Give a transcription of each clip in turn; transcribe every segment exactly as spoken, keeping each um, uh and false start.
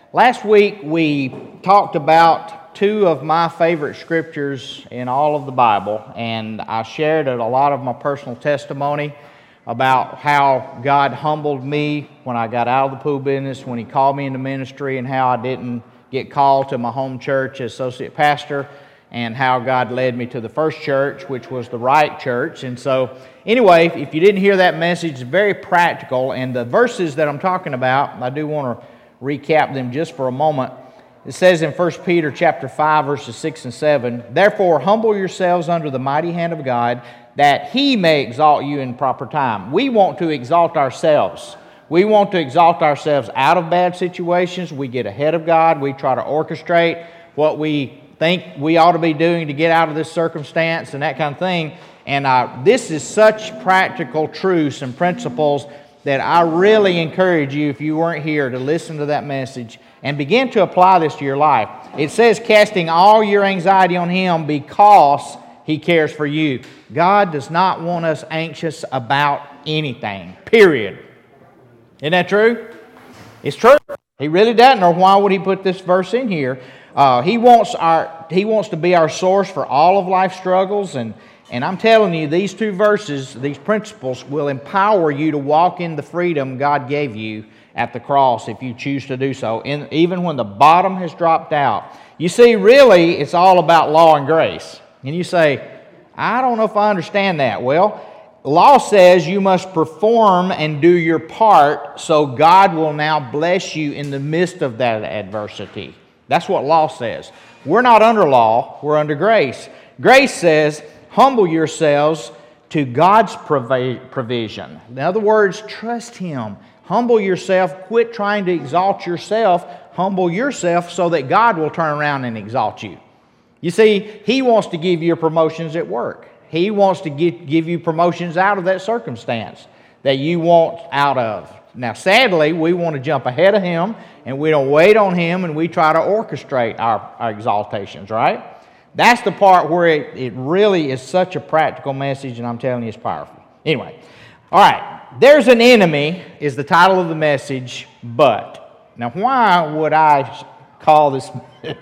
Last week we talked about two of my favorite scriptures in all of the Bible, and I shared a lot of my personal testimony about how God humbled me when I got out of the pool business, when He called me into ministry, and how I didn't get called to my home church as associate pastor, and how God led me to the first church, which was the right church. And so, anyway, if you didn't hear that message, it's very practical, and the verses that I'm talking about, I do want to recap them just for a moment. It says in First Peter chapter five, verses six and seven, "Therefore humble yourselves under the mighty hand of God, that He may exalt you in proper time." We want to exalt ourselves. We want to exalt ourselves out of bad situations. We get ahead of God. We try to orchestrate what we think we ought to be doing to get out of this circumstance and that kind of thing. And uh, this is such practical truths and principles that I really encourage you, if you weren't here, to listen to that message and begin to apply this to your life. It says, casting all your anxiety on Him because He cares for you. God does not want us anxious about anything, period. Isn't that true? It's true. He really doesn't, or why would He put this verse in here? Uh, he wants our He wants to be our source for all of life's struggles, and And I'm telling you, these two verses, these principles, will empower you to walk in the freedom God gave you at the cross if you choose to do so, in, even when the bottom has dropped out. You see, really, it's all about law and grace. And you say, I don't know if I understand that. Well, law says you must perform and do your part so God will now bless you in the midst of that adversity. That's what law says. We're not under law, we're under grace. Grace says, humble yourselves to God's provision. In other words, trust Him. Humble yourself. Quit trying to exalt yourself. Humble yourself so that God will turn around and exalt you. You see, He wants to give you promotions at work. He wants to give, give you promotions out of that circumstance that you want out of. Now, sadly, we want to jump ahead of Him, and we don't wait on Him, and we try to orchestrate our, our exaltations, right? That's the part where it, it really is such a practical message, and I'm telling you it's powerful. Anyway, all right, there's an enemy is the title of the message, but. Now, why would I call this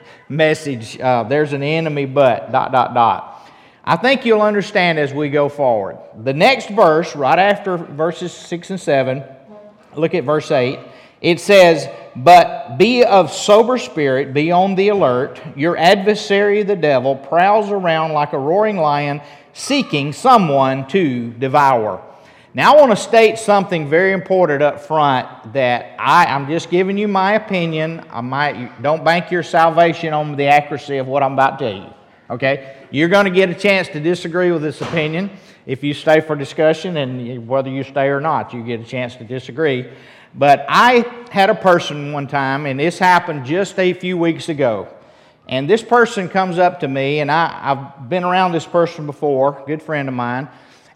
message, uh, there's an enemy, but, dot, dot, dot. I think you'll understand as we go forward. The next verse, right after verses six and seven, look at verse eight. It says, "But be of sober spirit, be on the alert. Your adversary, the devil, prowls around like a roaring lion, seeking someone to devour." Now, I want to state something very important up front that I, I'm just giving you my opinion. I might don't bank your salvation on the accuracy of what I'm about to tell you. Okay? You're going to get a chance to disagree with this opinion if you stay for discussion, and whether you stay or not, you get a chance to disagree. But I had a person one time, and this happened just a few weeks ago. And this person comes up to me, and I, I've been around this person before, good friend of mine,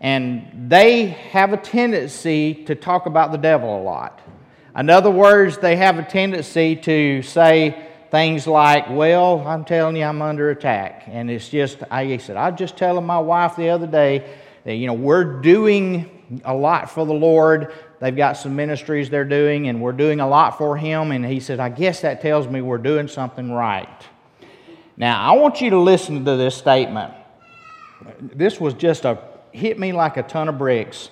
and they have a tendency to talk about the devil a lot. In other words, they have a tendency to say things like, well, I'm telling you, I'm under attack. And it's just, I said, I was just telling my wife the other day that, you know, we're doing a lot for the Lord. They've got some ministries they're doing, and we're doing a lot for Him. And he said, I guess that tells me we're doing something right. Now, I want you to listen to this statement. This was just a, hit me like a ton of bricks.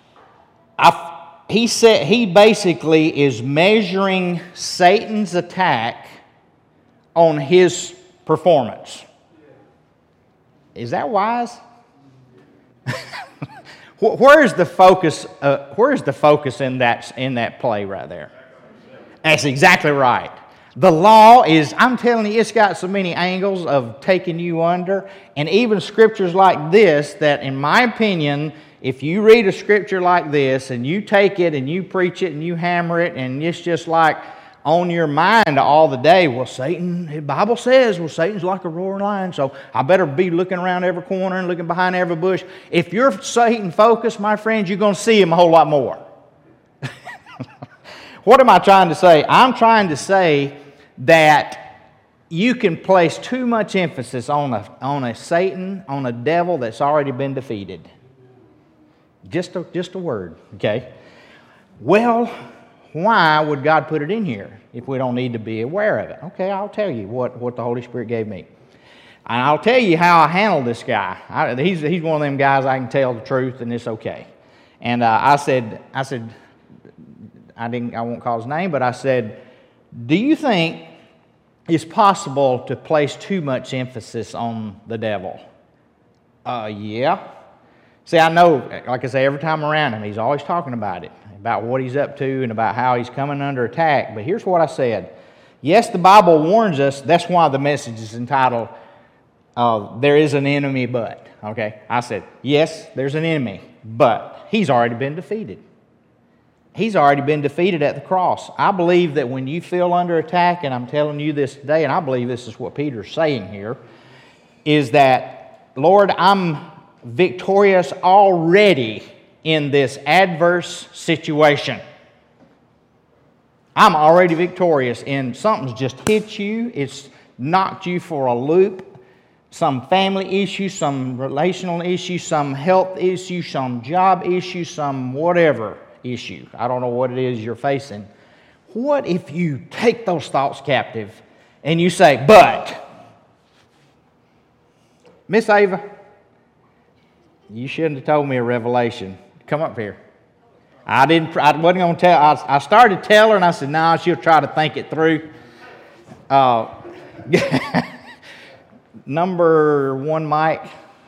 I, he said, he basically is measuring Satan's attack on his performance. Is that wise? Where is the focus? Uh, where is the focus in that in that play right there? That's exactly right. The law is, I'm telling you, it's got so many angles of taking you under, and even scriptures like this that, in my opinion, if you read a scripture like this and you take it and you preach it and you hammer it, and it's just like on your mind all the day, well, Satan, the Bible says, well, Satan's like a roaring lion, so I better be looking around every corner and looking behind every bush. If you're Satan focused, my friends, you're going to see him a whole lot more. What am I trying to say? I'm trying to say that you can place too much emphasis on a, on a Satan, on a devil that's already been defeated. Just a, just a word, okay? Well, why would God put it in here if we don't need to be aware of it? Okay, I'll tell you what, what the Holy Spirit gave me. And I'll tell you how I handled this guy. I, he's, he's one of them guys I can tell the truth and it's okay. And uh, I said, I said, I didn't, I won't call his name, but I said, do you think it's possible to place too much emphasis on the devil? Uh, yeah. See, I know, like I say, every time around him, he's always talking about it, about what he's up to and about how he's coming under attack. But here's what I said. Yes, the Bible warns us. That's why the message is entitled, uh, There is an Enemy But. Okay? I said, yes, there's an enemy, but he's already been defeated. He's already been defeated at the cross. I believe that when you feel under attack, and I'm telling you this today, and I believe this is what Peter's saying here, is that, Lord, I'm victorious already in this adverse situation. I'm already victorious in something's just hit you, it's knocked you for a loop, some family issue, some relational issue, some health issue, some job issue, some whatever issue. I don't know what it is you're facing. What if you take those thoughts captive and you say, but, Miss Ava, you shouldn't have told me a revelation. Come up here. I didn't. I wasn't going to tell. I, I started to tell her, and I said, "No, nah, she'll try to think it through." Uh, number one, Mike.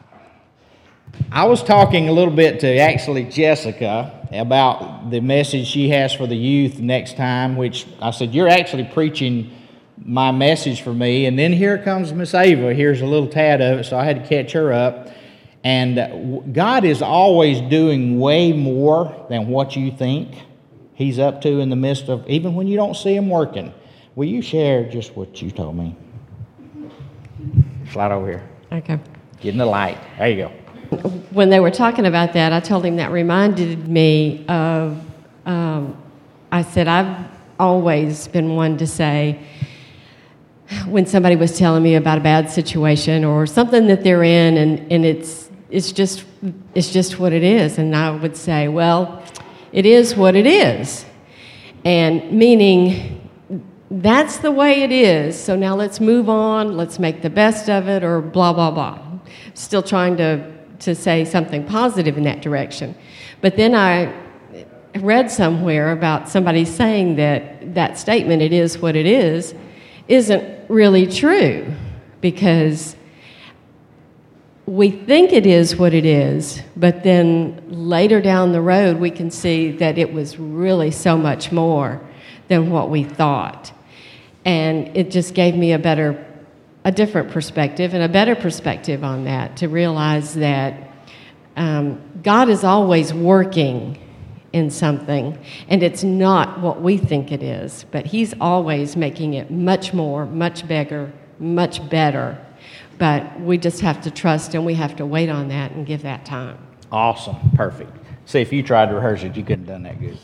I was talking a little bit to actually Jessica about the message she has for the youth next time, which I said, you're actually preaching my message for me. And then here comes Miss Ava. Here's a little tad of it, so I had to catch her up. And God is always doing way more than what you think He's up to in the midst of, even when you don't see Him working. Will you share just what you told me? Slide over here. Okay. Get in the light. There you go. When they were talking about that, I told him that reminded me of, um, I said, I've always been one to say, when somebody was telling me about a bad situation or something that they're in, and, and it's it's just it's just what it is, and I would say, well, it is what it is, and meaning that's the way it is. So now let's move on. Let's make the best of it, or blah blah blah. Still trying to to say something positive in that direction, but then I read somewhere about somebody saying that that statement, "It is what it is," isn't really true, because we think it is what it is, but then later down the road we can see that it was really so much more than what we thought. And it just gave me a better, a different perspective and a better perspective on that, to realize that um, God is always working in something, and it's not what we think it is, but He's always making it much more, much bigger, much better. But we just have to trust, and we have to wait on that and give that time. Awesome. Perfect. See, if you tried to rehearse it, you couldn't have done that good.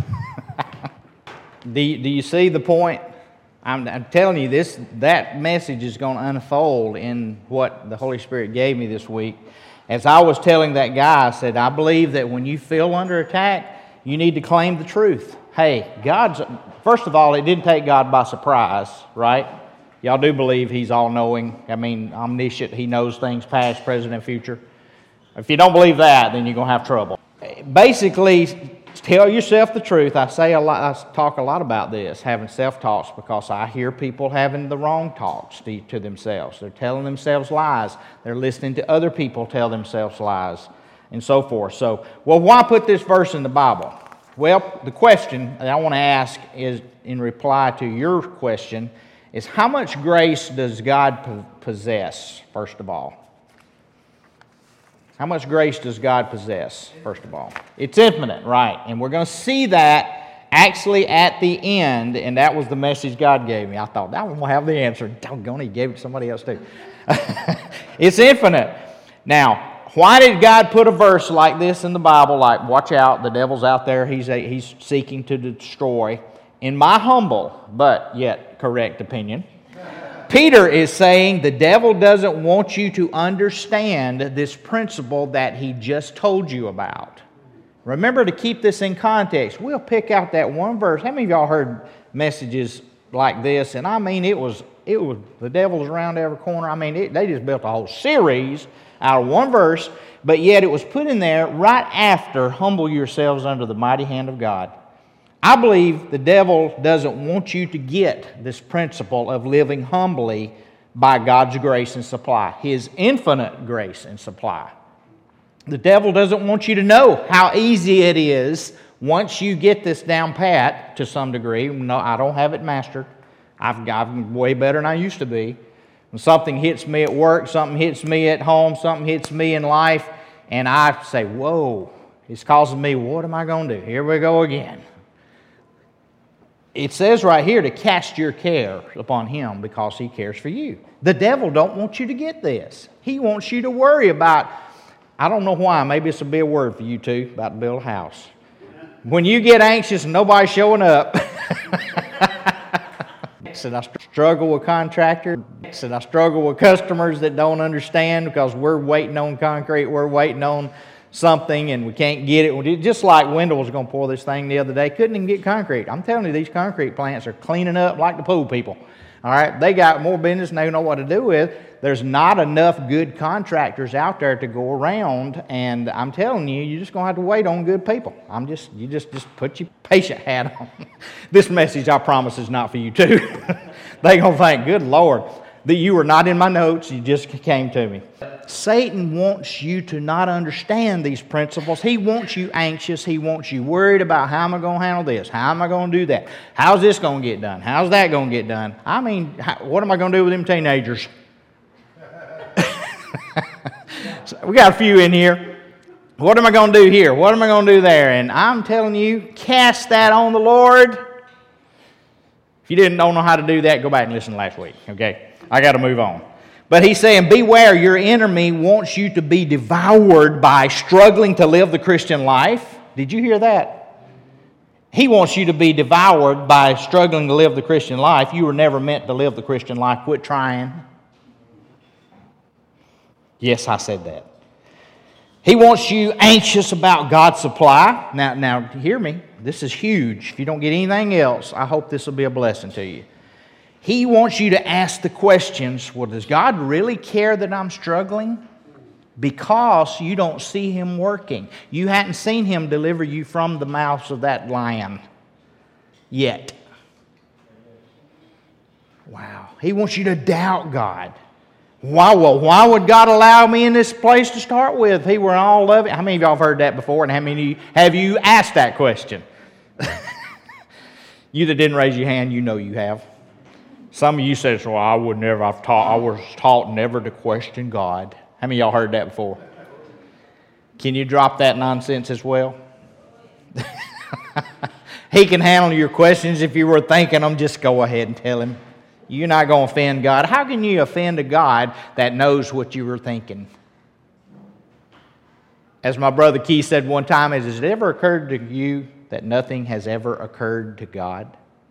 do, you, do you see the point? I'm, I'm telling you, this that message is going to unfold in what the Holy Spirit gave me this week. As I was telling that guy, I said, I believe that when you feel under attack, you need to claim the truth. Hey, God's, first of all, it didn't take God by surprise, right? Y'all do believe He's all-knowing, I mean, omniscient, He knows things past, present, and future. If you don't believe that, then you're going to have trouble. Basically, tell yourself the truth. I say a lot, I talk a lot about this, having self-talks, because I hear people having the wrong talks to, to themselves. They're telling themselves lies. They're listening to other people tell themselves lies, and so forth. So, well, why put this verse in the Bible? Well, the question that I want to ask is, in reply to your question, is how much grace does God possess, first of all? How much grace does God possess, first of all? It's infinite, right? And we're going to see that actually at the end, and that was the message God gave me. I thought, that one will have the answer. Doggone, He gave it to somebody else too. It's infinite. Now, why did God put a verse like this in the Bible, like, watch out, the devil's out there, he's, a, he's seeking to destroy? In my humble, but yet correct opinion, Peter is saying the devil doesn't want you to understand this principle that he just told you about. Remember to keep this in context. We'll pick out that one verse. How many of y'all heard messages like this? And I mean, it was, it was the devil's around every corner. I mean, it, they just built a whole series out of one verse, but yet it was put in there right after humble yourselves under the mighty hand of God. I believe the devil doesn't want you to get this principle of living humbly by God's grace and supply, His infinite grace and supply. The devil doesn't want you to know how easy it is once you get this down pat to some degree. No, I don't have it mastered. I've, I'm way better than I used to be. When something hits me at work, something hits me at home, something hits me in life, and I say, whoa, it's causing me, what am I going to do? Here we go again. It says right here to cast your care upon Him because He cares for you. The devil don't want you to get this. He wants you to worry about, I don't know why, maybe this will be a word for you too, about to build a house. When you get anxious and nobody's showing up, and I struggle with contractors, and I struggle with customers that don't understand because we're waiting on concrete, we're waiting on something and we can't get it. Just like Wendell was going to pour this thing the other day, couldn't even get concrete. I'm telling you, these concrete plants are cleaning up like the pool people. All right, they got more business than they know what to do with. There's not enough good contractors out there to go around, and I'm telling you, you're just going to have to wait on good people. I'm just, you just, just put your patient hat on. This message, I promise, is not for you too. They're going to think, good Lord, that you were not in my notes, you just came to me. Satan wants you to not understand these principles. He wants you anxious. He wants you worried about how am I going to handle this? How am I going to do that? How's this going to get done? How's that going to get done? I mean, how, what am I going to do with them teenagers? So we got a few in here. What am I going to do here? What am I going to do there? And I'm telling you, cast that on the Lord. If you didn't don't know how to do that, go back and listen to last week. Okay, I got to move on. But he's saying, beware, your enemy wants you to be devoured by struggling to live the Christian life. Did you hear that? He wants you to be devoured by struggling to live the Christian life. You were never meant to live the Christian life. Quit trying. Yes, I said that. He wants you anxious about God's supply. Now, now, hear me. This is huge. If you don't get anything else, I hope this will be a blessing to you. He wants you to ask the questions, well, does God really care that I'm struggling? Because you don't see Him working. You hadn't seen Him deliver you from the mouths of that lion yet. Wow. He wants you to doubt God. Why, well, why would God allow me in this place to start with? If He were all loving. How many of y'all have heard that before? And how many of you have you asked that question? You that didn't raise your hand, you know you have. Some of you said, well, I would never, I've taught, I was taught never to question God. How many of y'all heard that before? Can you drop that nonsense as well? He can handle your questions if you were thinking them. Just go ahead and tell Him. You're not going to offend God. How can you offend a God that knows what you were thinking? As my brother Keith said one time, has it ever occurred to you that nothing has ever occurred to God?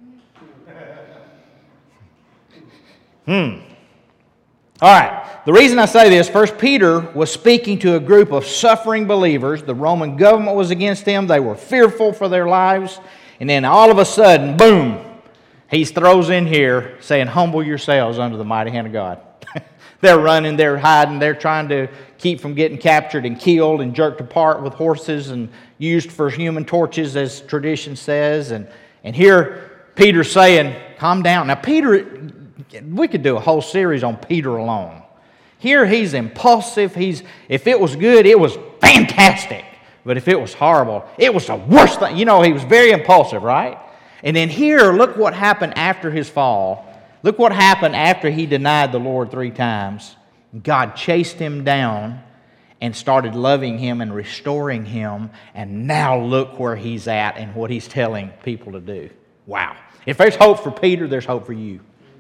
Hmm. All right. The reason I say this, First Peter was speaking to a group of suffering believers. The Roman government was against them. They were fearful for their lives. And then all of a sudden, boom, he throws in here saying, humble yourselves under the mighty hand of God. They're running, they're hiding, they're trying to keep from getting captured and killed and jerked apart with horses and used for human torches, as tradition says. And, and here Peter's saying, calm down. Now, Peter, we could do a whole series on Peter alone. Here he's impulsive. He's, if it was good, it was fantastic. But if it was horrible, it was the worst thing. You know, he was very impulsive, right? And then here, look what happened after his fall. Look what happened after he denied the Lord three times. God chased him down and started loving him and restoring him. And now look where he's at and what he's telling people to do. Wow. If there's hope for Peter, there's hope for you.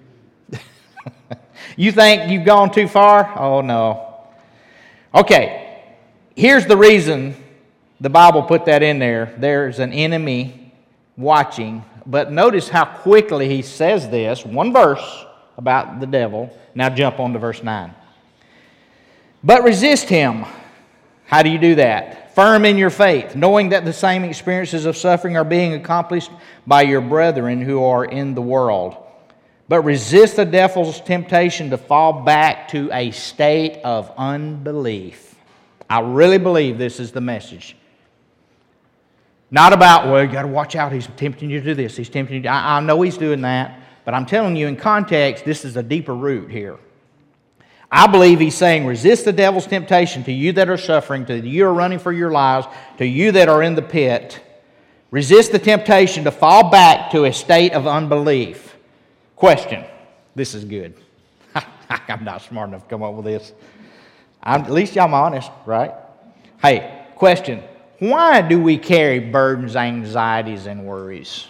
You think you've gone too far? Oh, no. Okay, here's the reason the Bible put that in there. There's an enemy watching. But notice how quickly he says this. One verse about the devil. Now jump on to verse nine. But resist him. How do you do that? Firm in your faith, knowing that the same experiences of suffering are being accomplished by your brethren who are in the world. But resist the devil's temptation to fall back to a state of unbelief. I really believe this is the message. Not about, well, you got to watch out. He's tempting you to do this. He's tempting you to... I, I know he's doing that. But I'm telling you in context, this is a deeper root here. I believe he's saying, resist the devil's temptation to you that are suffering, to you who are running for your lives, to you that are in the pit. Resist the temptation to fall back to a state of unbelief. Question. This is good. I'm not smart enough to come up with this. I'm, at least I'm honest, right? Hey, question. Why do we carry burdens, anxieties, and worries?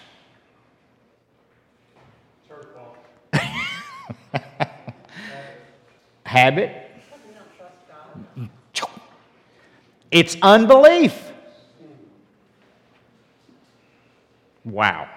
Habit. It's unbelief. Wow.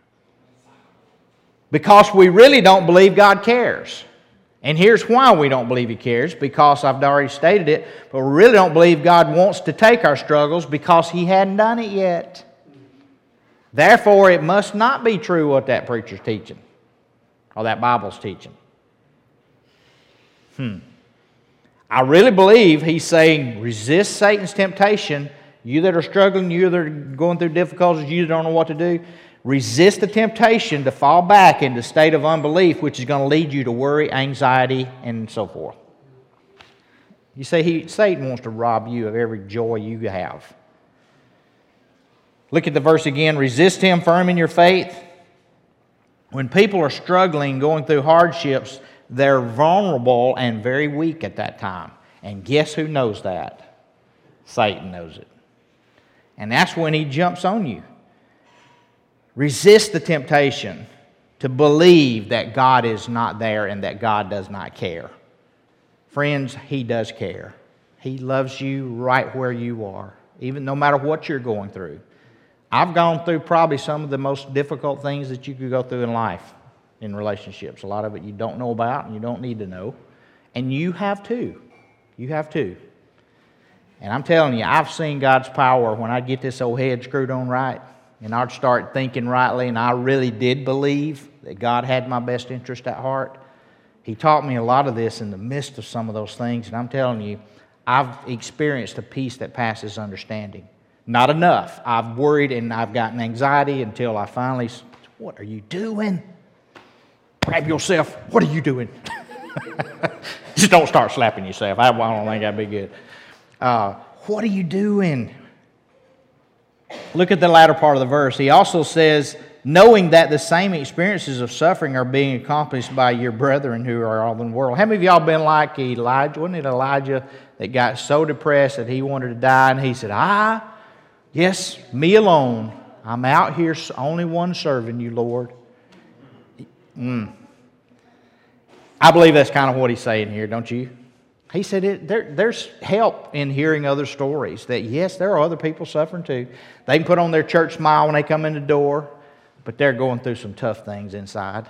Because we really don't believe God cares. And here's why we don't believe He cares, because I've already stated it, but we really don't believe God wants to take our struggles because He hadn't done it yet. Therefore, it must not be true what that preacher's teaching or that Bible's teaching. Hmm. I really believe he's saying, resist Satan's temptation. You that are struggling, you that are going through difficulties, you that don't know what to do, resist the temptation to fall back into a state of unbelief, which is going to lead you to worry, anxiety, and so forth. You say he, Satan wants to rob you of every joy you have. Look at the verse again. Resist him, firm in your faith. When people are struggling, going through hardships, they're vulnerable and very weak at that time. And guess who knows that? Satan knows it. And that's when he jumps on you. Resist the temptation to believe that God is not there and that God does not care. Friends, He does care. He loves you right where you are, even no matter what you're going through. I've gone through probably some of the most difficult things that you could go through in life, in relationships. A lot of it you don't know about and you don't need to know. And you have too. You have too. And I'm telling you, I've seen God's power when I get this old head screwed on right and I'd start thinking rightly, and I really did believe that God had my best interest at heart. He taught me a lot of this in the midst of some of those things, and I'm telling you, I've experienced a peace that passes understanding. Not enough. I've worried and I've gotten anxiety until I finally, what are you doing? Grab yourself. What are you doing? Just don't start slapping yourself. I don't think that'd be good. Uh, what are you doing? Look at the latter part of the verse. He also says, knowing that the same experiences of suffering are being accomplished by your brethren who are all in the world. How many of y'all been like Elijah? Wasn't it Elijah that got so depressed that he wanted to die? And he said, I, yes, me alone. I'm out here, only one serving you, Lord. Mm. I believe that's kind of what he's saying here, don't you? He said it, there, there's help in hearing other stories, that yes, there are other people suffering too. They can put on their church smile when they come in the door, but they're going through some tough things inside.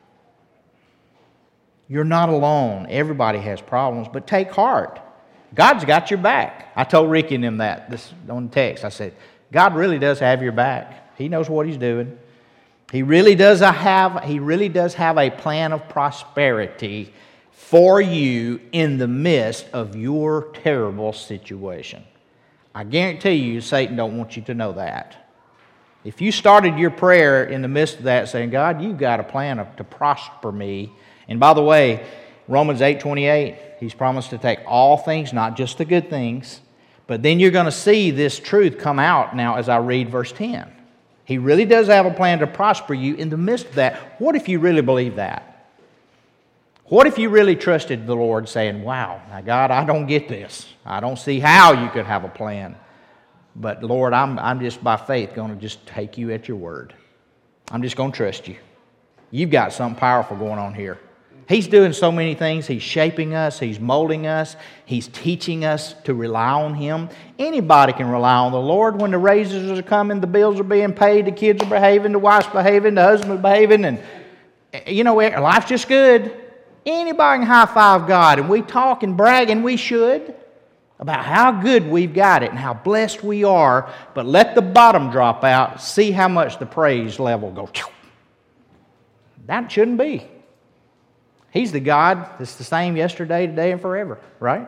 You're not alone. Everybody has problems, but take heart. God's got your back. I told Ricky and them that this on text. I said, God really does have your back. He knows what He's doing. He really does have, he really does have a plan of prosperity for you in the midst of your terrible situation. I guarantee you, Satan don't want you to know that. If you started your prayer in the midst of that saying, God, you've got a plan to prosper me. And by the way, Romans eight twenty-eight, He's promised to take all things, not just the good things. But then you're going to see this truth come out now as I read verse ten. He really does have a plan to prosper you in the midst of that. What if you really believe that? What if you really trusted the Lord saying, wow, now God, I don't get this. I don't see how you could have a plan. But Lord, I'm, I'm just by faith going to just take you at your word. I'm just going to trust you. You've got something powerful going on here. He's doing so many things. He's shaping us. He's molding us. He's teaching us to rely on Him. Anybody can rely on the Lord when the raises are coming, the bills are being paid, the kids are behaving, the wife's behaving, the husband's behaving, and you know, life's just good. Anybody can high-five God, and we talk and brag, and we should. about how good we've got it and how blessed we are, but let the bottom drop out, see how much the praise level goes. That shouldn't be. He's the God that's the same yesterday, today, and forever, right?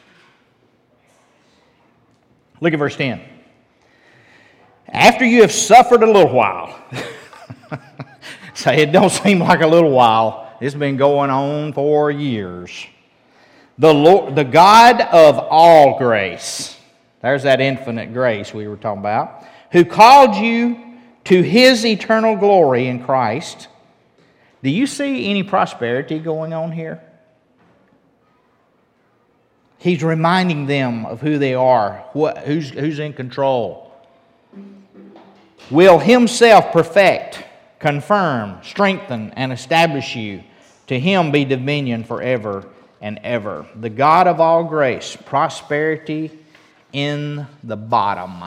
Look at verse ten. After you have suffered a little while. Say, it don't seem like a little while. It's been going on for years. The Lord, the God of all grace, there's that infinite grace we were talking about, who called you to His eternal glory in Christ. Do you see any prosperity going on here? He's reminding them of who they are, what, who's, who's in control. Will Himself perfect, confirm, strengthen, and establish you. To Him be dominion forever and ever. The God of all grace, prosperity in the bottom.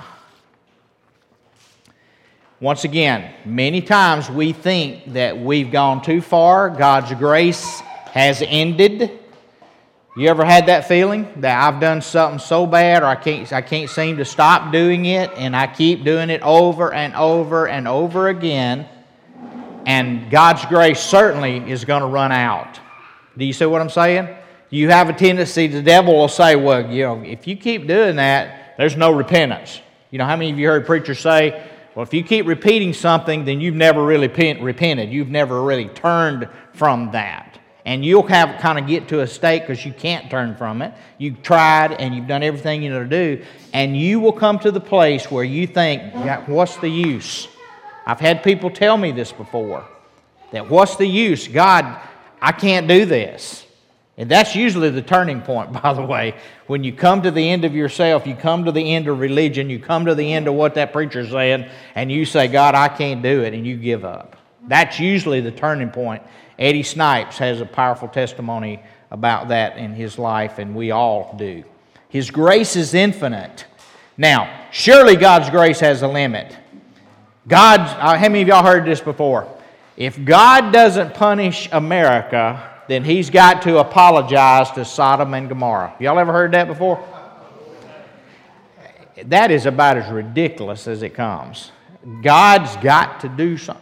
Once again, many times we think that we've gone too far. God's grace has ended. You ever had that feeling that I've done something so bad, or I can't, I can't seem to stop doing it, and I keep doing it over and over and over again, and God's grace certainly is going to run out? Do you see what I'm saying? You have a tendency, the devil will say, well, you know, if you keep doing that, there's no repentance. You know, how many of you heard preachers say, well, if you keep repeating something, then you've never really repented. You've never really turned from that. And you'll have kind of get to a state because you can't turn from it. You've tried and you've done everything you know to do. And you will come to the place where you think, what's the use? I've had people tell me this before. That what's the use? God, I can't do this. And that's usually the turning point, by the way. When you come to the end of yourself, you come to the end of religion, you come to the end of what that preacher's saying, and you say, God, I can't do it, and you give up. That's usually the turning point. Eddie Snipes has a powerful testimony about that in his life, and we all do. His grace is infinite. Now, surely God's grace has a limit. God, uh, how many of y'all heard this before? If God doesn't punish America, then He's got to apologize to Sodom and Gomorrah. Y'all ever heard that before? That is about as ridiculous as it comes. God's got to do something.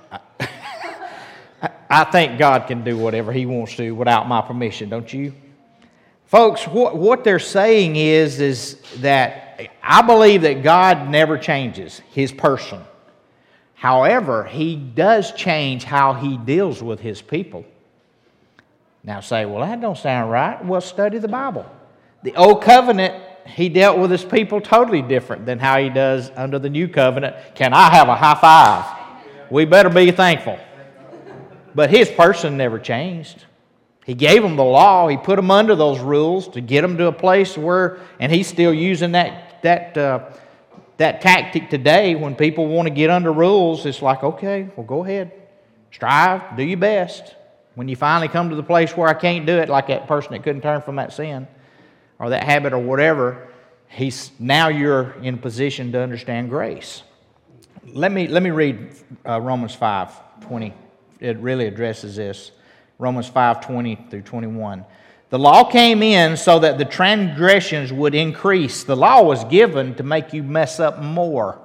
I think God can do whatever He wants to without my permission, don't you? Folks, what, what they're saying is, is that I believe that God never changes His person. However, He does change how He deals with His people. Now say, well, that don't sound right. Well, study the Bible. The Old Covenant, He dealt with His people totally different than how He does under the New Covenant. Can I have a high five? We better be thankful. But His person never changed. He gave them the law. He put them under those rules to get them to a place where, and He's still using that that uh, that tactic today. When people want to get under rules, it's like, okay, well, go ahead, strive, do your best. When you finally come to the place where I can't do it, like that person that couldn't turn from that sin or that habit or whatever, he's now you're in a position to understand grace. Let me let me read uh, Romans five twenty. It really addresses this. Romans five twenty through twenty-one. The law came in so that the transgressions would increase. The law was given to make you mess up more.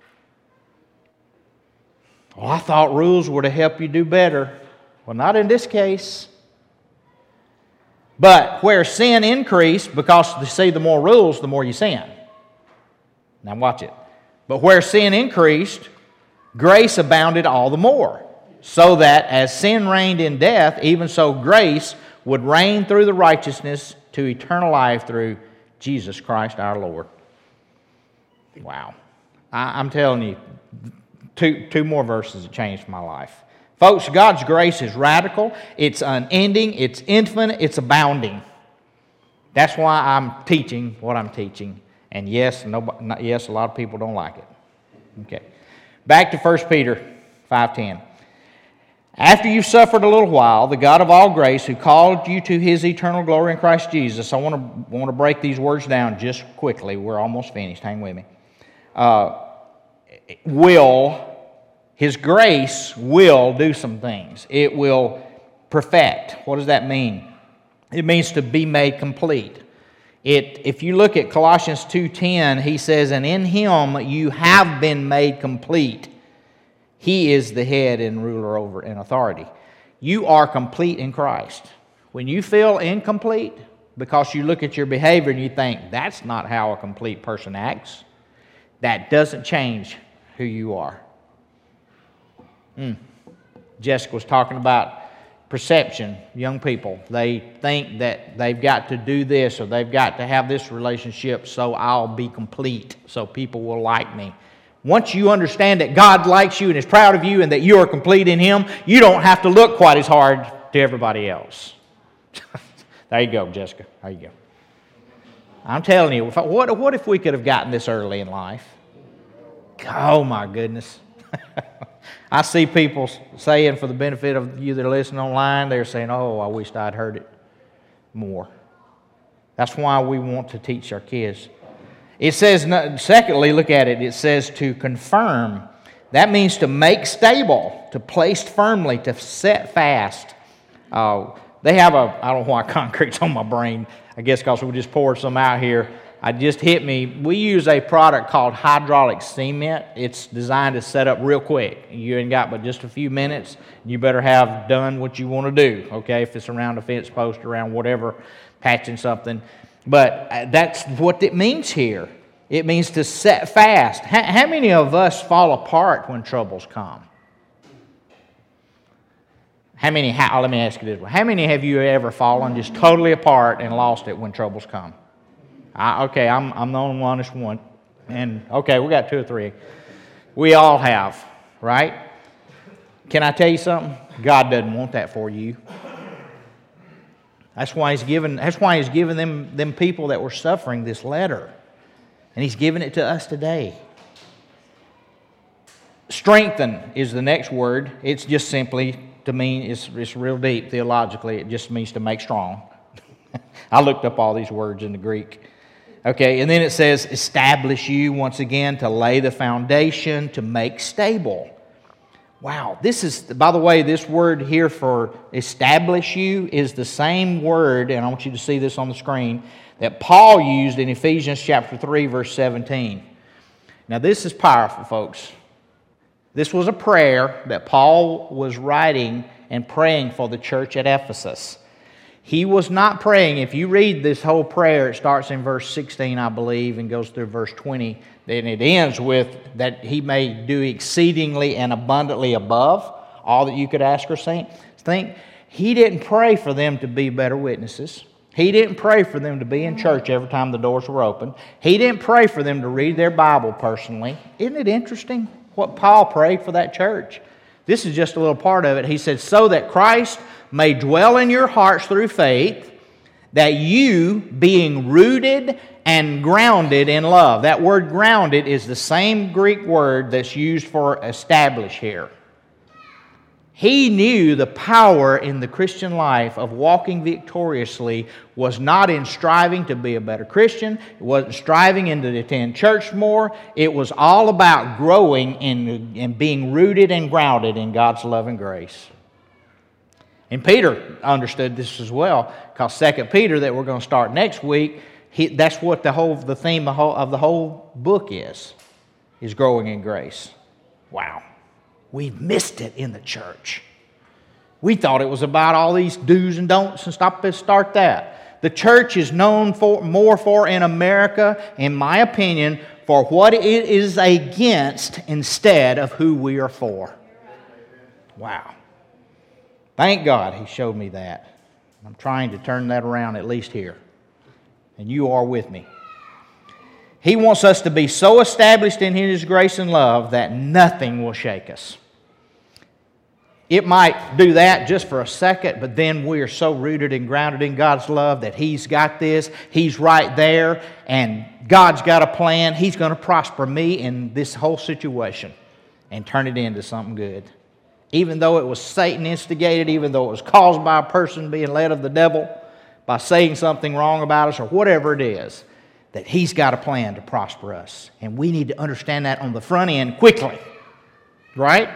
Well, I thought rules were to help you do better. Well, not in this case. But where sin increased, because you see, the more rules, the more you sin. Now watch it. But where sin increased, grace abounded all the more. So that as sin reigned in death, even so grace would reign through the righteousness to eternal life through Jesus Christ our Lord. Wow. I, I'm telling you, two, two more verses that changed my life. Folks, God's grace is radical, it's unending, it's infinite, it's abounding. That's why I'm teaching what I'm teaching. And yes, nobody, not, yes, a lot of people don't like it. Okay. Back to First Peter five ten. After you've suffered a little while, the God of all grace, who called you to His eternal glory in Christ Jesus. I want to want to break these words down just quickly. We're almost finished. Hang with me. Uh, will, His grace will do some things. It will perfect. What does that mean? It means to be made complete. It, if you look at Colossians two ten, he says, and in him you have been made complete. He is the head and ruler over and authority. You are complete in Christ. When you feel incomplete, because you look at your behavior and you think, that's not how a complete person acts, that doesn't change who you are. Mm. Jessica was talking about perception. Young people, they think that they've got to do this or they've got to have this relationship so I'll be complete, so people will like me. Once you understand that God likes you and is proud of you and that you are complete in Him, you don't have to look quite as hard to everybody else. There you go, Jessica. There you go. I'm telling you, what, what if we could have gotten this early in life? Oh, my goodness. I see people saying, for the benefit of you that are listening online, they're saying, oh, I wished I'd heard it more. That's why we want to teach our kids. It says, secondly, look at it, it says to confirm. That means to make stable, to place firmly, to set fast. Uh, they have a, I don't know why concrete's on my brain, I guess because we just poured some out here. It just hit me. We use a product called hydraulic cement. It's designed to set up real quick. You ain't got but just a few minutes. You better have done what you want to do, okay? If it's around a fence post, around whatever, patching something. But that's what it means here. It means to set fast. How, how many of us fall apart when troubles come? How many, how, let me ask you this one. How many have you ever fallen just totally apart and lost it when troubles come? I, okay, I'm, I'm the only one that's one. And, okay, we got two or three. We all have, right? Can I tell you something? God doesn't want that for you. That's why He's given, that's why He's given them, them people that were suffering this letter. And He's given it to us today. Strengthen is the next word. It's just simply to mean, it's, it's real deep theologically. It just means to make strong. I looked up all these words in the Greek. Okay, and then it says establish you, once again, to lay the foundation, to make stable. Wow, this is, by the way, this word here for establish you is the same word, and I want you to see this on the screen, that Paul used in Ephesians chapter three, verse seventeen. Now, this is powerful, folks. This was a prayer that Paul was writing and praying for the church at Ephesus. He was not praying. If you read this whole prayer, it starts in verse sixteen, I believe, and goes through verse twenty. Then it ends with that He may do exceedingly and abundantly above all that you could ask or think. He didn't pray for them to be better witnesses. He didn't pray for them to be in church every time the doors were open. He didn't pray for them to read their Bible personally. Isn't it interesting what Paul prayed for that church? This is just a little part of it. He said, so that Christ may dwell in your hearts through faith, that you, being rooted and grounded in love. That word grounded is the same Greek word that's used for establish here. He knew the power in the Christian life of walking victoriously was not in striving to be a better Christian. It wasn't striving into to attend church more. It was all about growing in, in being rooted and grounded in God's love and grace. And Peter understood this as well, because Second Peter, that we're going to start next week, he, that's what the whole the theme of the, whole, of the whole book is, is growing in grace. Wow. We've missed it in the church. We thought it was about all these do's and don'ts and stop and start that. The church is known for more for in America, in my opinion, for what it is against instead of who we are for. Wow. Thank God He showed me that. I'm trying to turn that around at least here. And you are with me. He wants us to be so established in His grace and love that nothing will shake us. It might do that just for a second, but then we are so rooted and grounded in God's love that He's got this, He's right there, and God's got a plan. He's going to prosper me in this whole situation and turn it into something good. Even though it was Satan instigated, even though it was caused by a person being led of the devil, by saying something wrong about us or whatever it is, that He's got a plan to prosper us. And we need to understand that on the front end quickly. Right?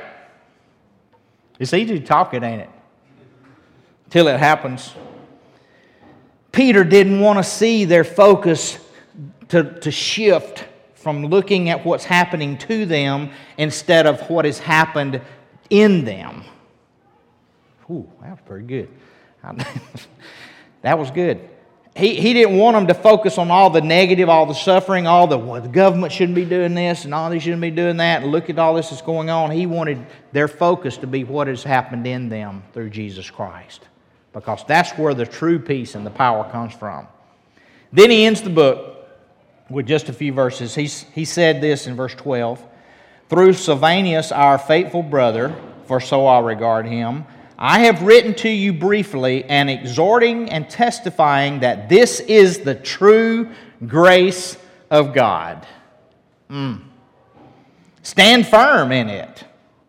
It's easy to talk it, ain't it? Till it happens. Peter didn't want to see their focus to, to shift from looking at what's happening to them instead of what has happened in them. Ooh, that was pretty good. That was good. He, he didn't want them to focus on all the negative, all the suffering, all the, well, the government shouldn't be doing this and all they shouldn't be doing that, and look at all this that's going on. He wanted their focus to be what has happened in them through Jesus Christ, because that's where the true peace and the power comes from. Then he ends the book with just a few verses. He, he said this in verse twelve, "Through Silvanus, our faithful brother, for so I regard him, I have written to you briefly, and exhorting and testifying that this is the true grace of God." Mm. Stand firm in it.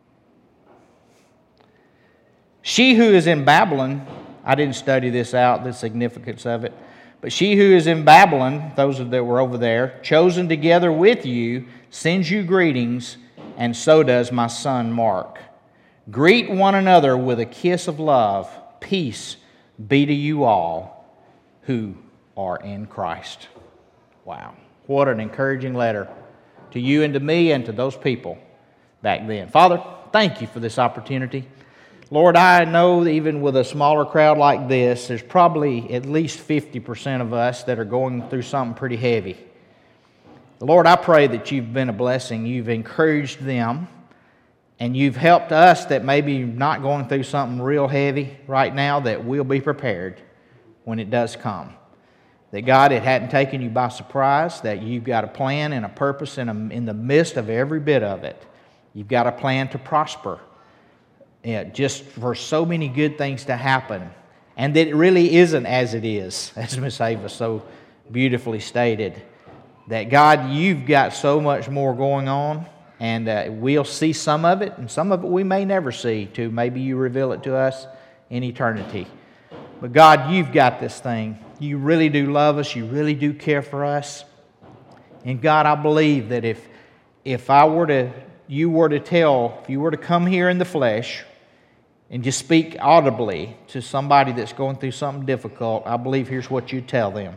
She who is in Babylon, I didn't study this out, the significance of it, but she who is in Babylon, those that were over there, chosen together with you, sends you greetings, and so does my son Mark. Greet one another with a kiss of love. Peace be to you all who are in Christ. Wow. What an encouraging letter to you and to me and to those people back then. Father, thank you for this opportunity. Lord, I know that even with a smaller crowd like this, there's probably at least fifty percent of us that are going through something pretty heavy. Lord, I pray that you've been a blessing. You've encouraged them. And you've helped us that maybe not going through something real heavy right now, that we'll be prepared when it does come. That God, it hadn't taken you by surprise, that you've got a plan and a purpose in, a, in the midst of every bit of it. You've got a plan to prosper, yeah, just for so many good things to happen. And that it really isn't as it is, as Miss Ava so beautifully stated. That God, you've got so much more going on. And uh, we'll see some of it, and some of it we may never see, too. Maybe you reveal it to us in eternity. But God, you've got this thing. You really do love us. You really do care for us. And God, I believe that if if I were to, you were to tell, if you were to come here in the flesh and just speak audibly to somebody that's going through something difficult, I believe here's what you tell them.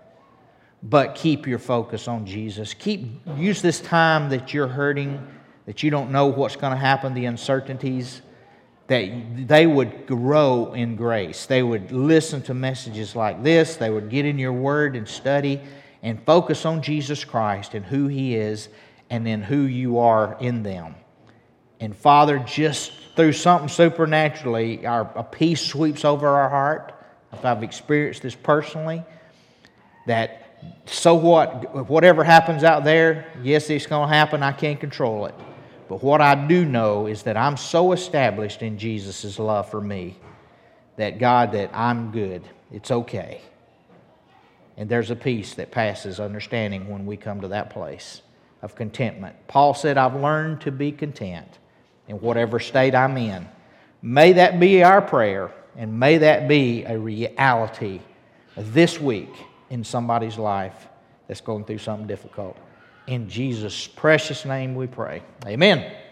But keep your focus on Jesus. Keep use this time that you're hurting, that you don't know what's going to happen, the uncertainties, that they would grow in grace. They would listen to messages like this. They would get in your word and study and focus on Jesus Christ and who He is and then who you are in them. And Father, just through something supernaturally, our, a peace sweeps over our heart. If I've experienced this personally, that so what, whatever happens out there, yes, it's going to happen. I can't control it. But what I do know is that I'm so established in Jesus' love for me that, God, that I'm good. It's okay. And there's a peace that passes understanding when we come to that place of contentment. Paul said, I've learned to be content in whatever state I'm in. May that be our prayer, and may that be a reality this week in somebody's life that's going through something difficult. In Jesus' precious name we pray. Amen.